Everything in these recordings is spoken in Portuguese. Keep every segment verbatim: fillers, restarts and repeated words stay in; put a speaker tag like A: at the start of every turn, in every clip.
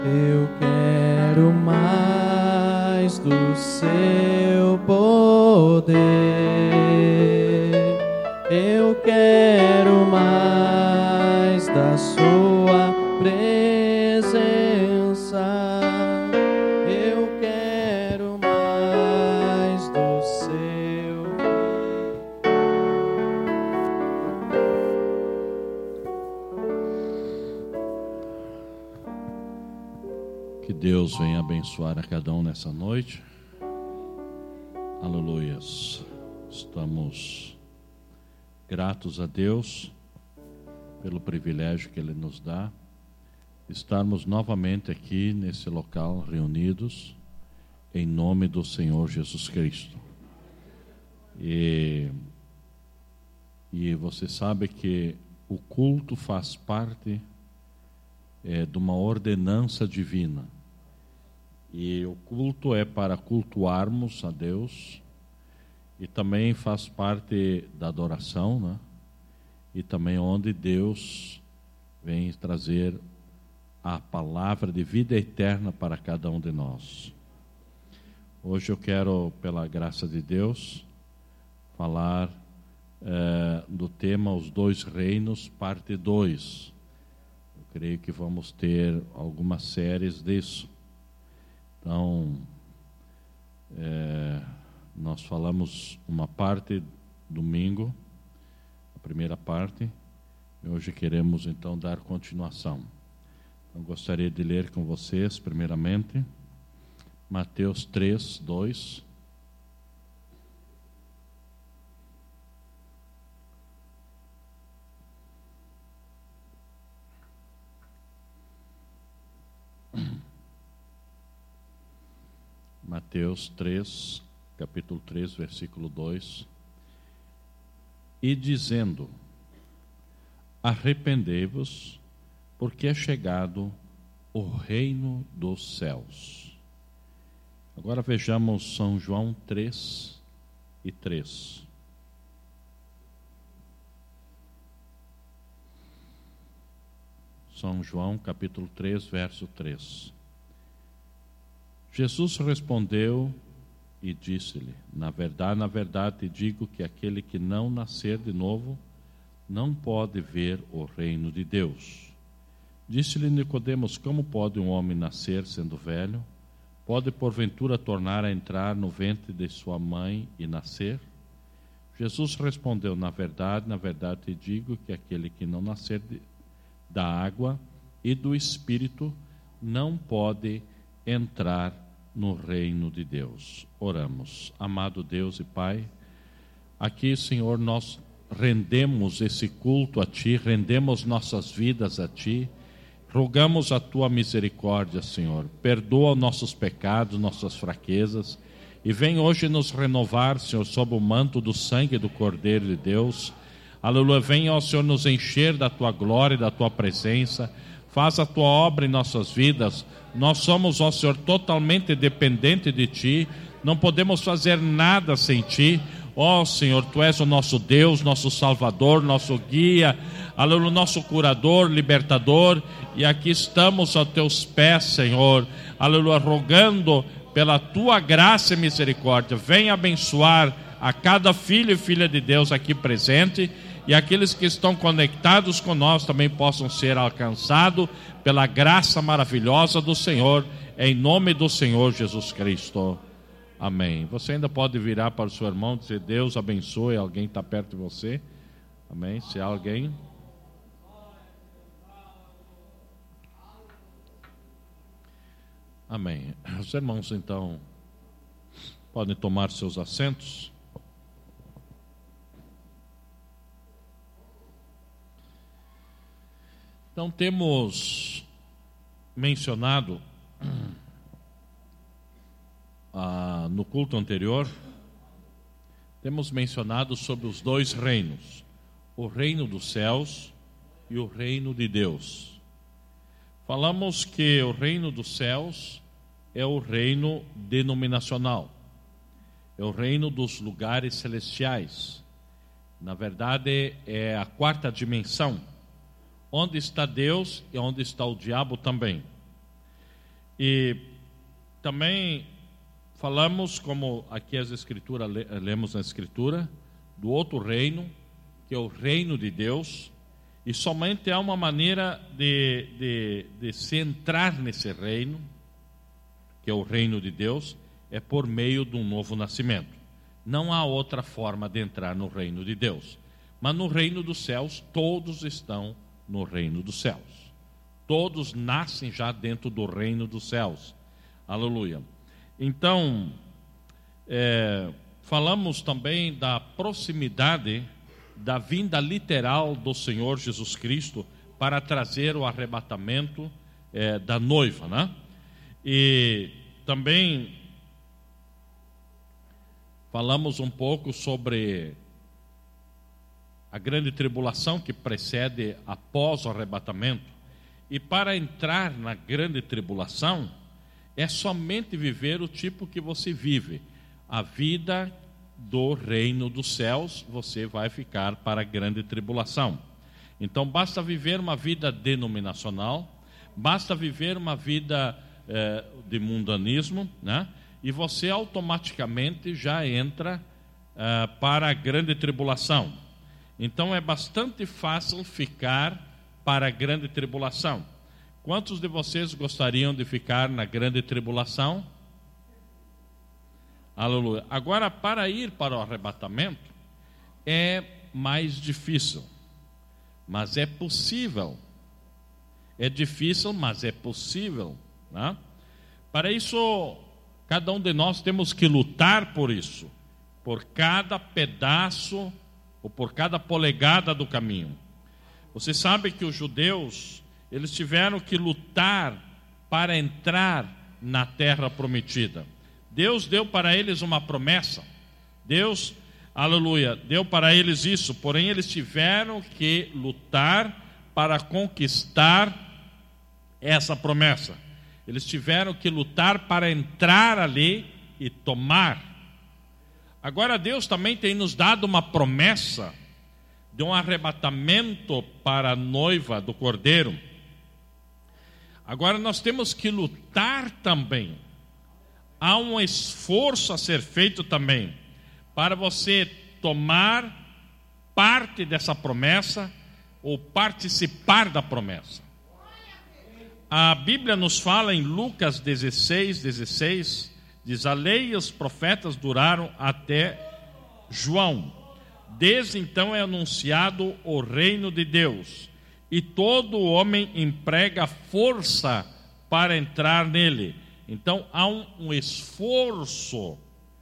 A: Eu quero mais do seu poder, eu quero mais da sua presença, eu quero mais do seu.
B: Que Deus venha abençoar a cada um nessa noite. Aleluias. Estamos gratos a Deus pelo privilégio que Ele nos dá de estarmos novamente aqui nesse local reunidos em nome do Senhor Jesus Cristo. E, e você sabe que o culto faz parte é, de uma ordenança divina. E o culto é para cultuarmos a Deus, e também faz parte da adoração, né? E também onde Deus vem trazer a palavra de vida eterna para cada um de nós. Hoje eu quero, pela graça de Deus, falar é, do tema Os Dois Reinos, parte dois. Eu creio que vamos ter algumas séries disso. Então, é, nós falamos uma parte domingo, a primeira parte, e hoje queremos então dar continuação. Eu gostaria de ler com vocês, primeiramente, Mateus três, dois. Mateus três, capítulo três, versículo dois. E dizendo: arrependei-vos, porque é chegado o reino dos céus. Agora vejamos São João três e três. São João, capítulo três, verso três. Jesus respondeu e disse-lhe: na verdade, na verdade te digo que aquele que não nascer de novo não pode ver o reino de Deus. Disse-lhe Nicodemos: como pode um homem nascer sendo velho? Pode porventura tornar a entrar no ventre de sua mãe e nascer? Jesus respondeu: na verdade, na verdade te digo que aquele que não nascer de, da água e do Espírito não pode entrar no reino de Deus. Oramos. Amado Deus e Pai, aqui, Senhor, nós rendemos esse culto a Ti, rendemos nossas vidas a Ti, rogamos a Tua misericórdia, Senhor. Perdoa nossos pecados, nossas fraquezas, e vem hoje nos renovar, Senhor, sob o manto do sangue do Cordeiro de Deus. Aleluia. Venha, ó Senhor, nos encher da Tua glória e da Tua presença. Faz a Tua obra em nossas vidas. Nós somos, ó Senhor, totalmente dependentes de Ti. Não podemos fazer nada sem Ti. Ó Senhor, Tu és o nosso Deus, nosso Salvador, nosso guia, aleluia, nosso curador, libertador. E aqui estamos aos Teus pés, Senhor, aleluia, rogando pela Tua graça e misericórdia. Venha abençoar a cada filho e filha de Deus aqui presente, e aqueles que estão conectados conosco também possam ser alcançados pela graça maravilhosa do Senhor, em nome do Senhor Jesus Cristo. Amém. Você ainda pode virar para o seu irmão e dizer: Deus abençoe. Alguém está perto de você. Amém. Se há alguém. Amém. Os irmãos então podem tomar seus assentos. Então temos mencionado ah, no culto anterior, temos mencionado sobre os dois reinos, o reino dos céus e o reino de Deus. Falamos que o reino dos céus é o reino denominacional, é o reino dos lugares celestiais. Na verdade, é a quarta dimensão, onde está Deus e onde está o diabo também. E também falamos, como aqui as escrituras, lemos na escritura, do outro reino, que é o reino de Deus, e somente há uma maneira de, de, de se entrar nesse reino, que é o reino de Deus, é por meio de um novo nascimento. Não há outra forma de entrar no reino de Deus. Mas no reino dos céus, todos estão no reino dos céus. Todos nascem já dentro do reino dos céus. Aleluia. Então, é, falamos também da proximidade da vinda literal do Senhor Jesus Cristo para trazer o arrebatamento é, da noiva, né? E também falamos um pouco sobre a grande tribulação que precede após o arrebatamento. E para entrar na grande tribulação, é somente viver o tipo que você vive. A vida do reino dos céus, você vai ficar para a grande tribulação. Então basta viver uma vida denominacional, basta viver uma vida eh, de mundanismo, né? E você automaticamente já entra eh, para a grande tribulação. Então é bastante fácil ficar para a grande tribulação. Quantos de vocês gostariam de ficar na grande tribulação? Aleluia. Agora, para ir para o arrebatamento, é mais difícil, mas é possível. É difícil, mas é possível, né? Para isso, cada um de nós temos que lutar por isso, por cada pedaço, ou por cada polegada do caminho. Você sabe que os judeus, eles tiveram que lutar para entrar na terra prometida. Deus deu para eles uma promessa. Deus, aleluia, deu para eles isso. Porém, eles tiveram que lutar para conquistar essa promessa. Eles tiveram que lutar para entrar ali e tomar. Agora Deus também tem nos dado uma promessa de um arrebatamento para a noiva do Cordeiro. Agora nós temos que lutar também. Há um esforço a ser feito também para você tomar parte dessa promessa ou participar da promessa. A Bíblia nos fala em Lucas dezesseis, dezesseis, diz: a lei e os profetas duraram até João. Desde então é anunciado o reino de Deus, e todo homem emprega força para entrar nele. Então há um, um esforço.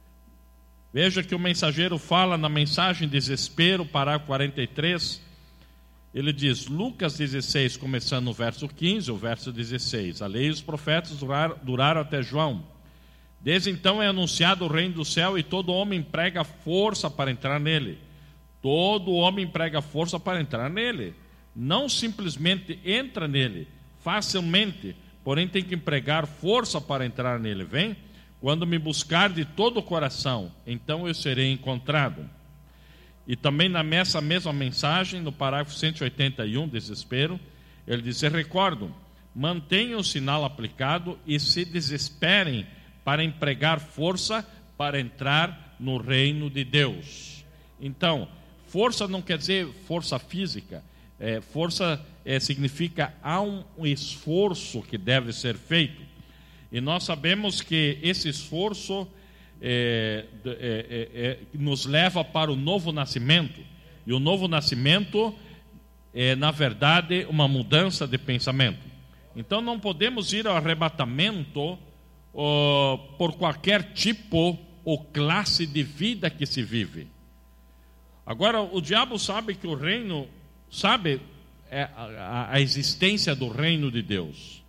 B: Veja que o mensageiro fala na mensagem Desespero, parágrafo quarenta e três. Ele diz, Lucas dezesseis, começando no verso quinze, o verso dezesseis: a lei e os profetas duraram, duraram até João. Desde então é anunciado o reino do céu, e todo homem emprega força para entrar nele. Todo homem emprega força para entrar nele. Não simplesmente entra nele facilmente, porém tem que empregar força para entrar nele. Vem, quando me buscar de todo o coração, então eu serei encontrado. E também nessa mesma mensagem, no parágrafo cento e oitenta e um, Desespero, ele diz: recordam, mantenham o sinal aplicado e se desesperem para empregar força para entrar no reino de Deus. Então, força não quer dizer força física. É, força é, significa há um, um esforço que deve ser feito. E nós sabemos que esse esforço é, é, é, é, nos leva para o novo nascimento. E o novo nascimento é, na verdade, uma mudança de pensamento. Então não podemos ir ao arrebatamento oh, por qualquer tipo ou classe de vida que se vive. Agora, o diabo sabe que o reino, sabe é a, a existência do reino de Deus.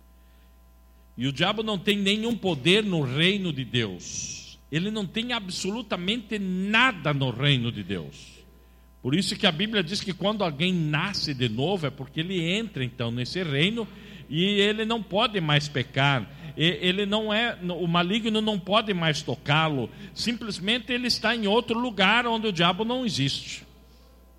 B: E o diabo não tem nenhum poder no reino de Deus. Ele não tem absolutamente nada no reino de Deus. Por isso que a Bíblia diz que quando alguém nasce de novo, é porque ele entra então nesse reino e ele não pode mais pecar. Ele não é, o maligno não pode mais tocá-lo. Simplesmente ele está em outro lugar onde o diabo não existe.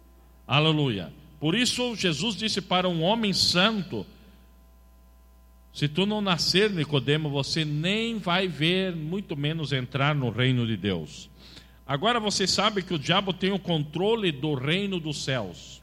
B: Aleluia. Por isso Jesus disse para um homem santo: Se tu não nascer, Nicodemo, você nem vai ver, muito menos entrar no reino de Deus. Agora você sabe que o diabo tem o controle do reino dos céus.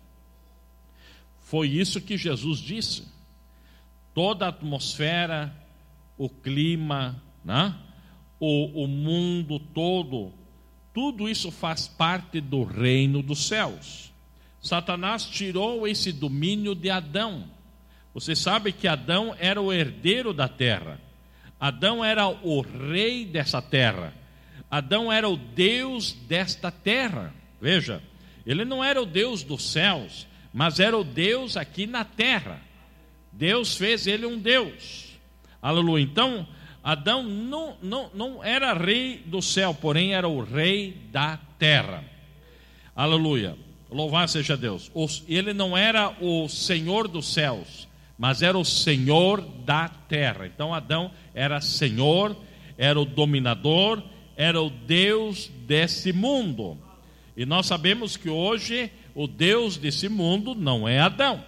B: Foi isso que Jesus disse. Toda a atmosfera, o clima, né? o, o mundo todo, tudo isso faz parte do reino dos céus. Satanás tirou esse domínio de Adão. Você sabe que Adão era o herdeiro da terra. Adão era o rei dessa terra. Adão era o Deus desta terra. Veja, ele não era o Deus dos céus, mas era o Deus aqui na terra. Deus fez ele um Deus. Aleluia. Então, Adão não, não, não era rei do céu, porém era o rei da terra. Aleluia. Louvado seja Deus. Ele não era o Senhor dos céus, mas era o Senhor da terra. Então Adão era Senhor, era o dominador, era o Deus desse mundo. E nós sabemos que hoje o Deus desse mundo não é Adão,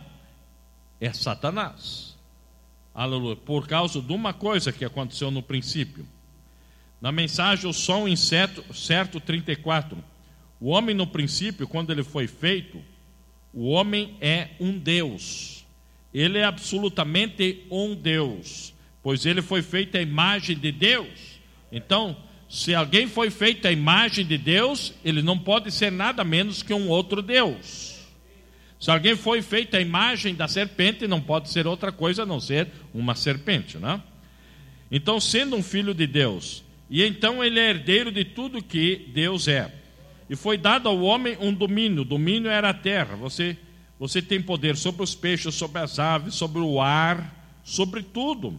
B: é Satanás. Aleluia. Por causa de uma coisa que aconteceu no princípio. Na mensagem O Som Incerto, certo trinta e quatro, o homem no princípio, quando ele foi feito, o homem é um Deus. Ele é absolutamente um Deus, pois ele foi feito à imagem de Deus. Então, se alguém foi feito à imagem de Deus, ele não pode ser nada menos que um outro Deus. Se alguém foi feito à imagem da serpente, não pode ser outra coisa a não ser uma serpente, né? Então, sendo um filho de Deus, e então ele é herdeiro de tudo que Deus é. E foi dado ao homem um domínio. O domínio era a terra. Você, você tem poder sobre os peixes, sobre as aves, sobre o ar, sobre tudo.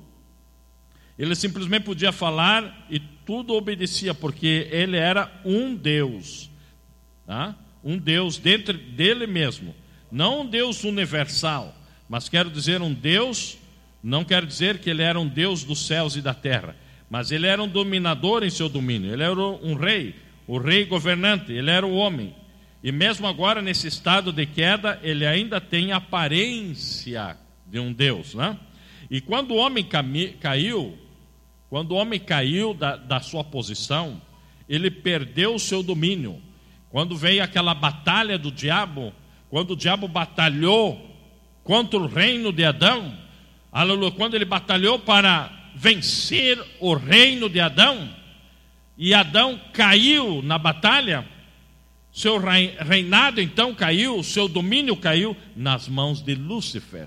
B: Ele simplesmente podia falar e tudo obedecia, porque ele era um Deus, tá? Um Deus dentro dele mesmo. Não um Deus universal, mas quero dizer um Deus, não quero dizer que ele era um Deus dos céus e da terra, mas ele era um dominador em seu domínio. Ele era um rei, o rei governante, ele era o homem. E mesmo agora, nesse estado de queda, ele ainda tem a aparência de um Deus, né? E quando o homem caiu, quando o homem caiu da, da sua posição, ele perdeu o seu domínio. Quando veio aquela batalha do diabo, quando o diabo batalhou contra o reino de Adão, aleluia, quando ele batalhou para vencer o reino de Adão, e Adão caiu na batalha, seu reinado então caiu, seu domínio caiu nas mãos de Lúcifer.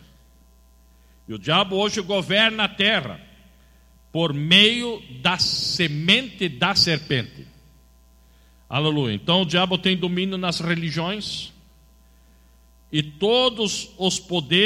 B: E o diabo hoje governa a terra por meio da semente da serpente. Aleluia. Então o diabo tem domínio nas religiões e todos os poderes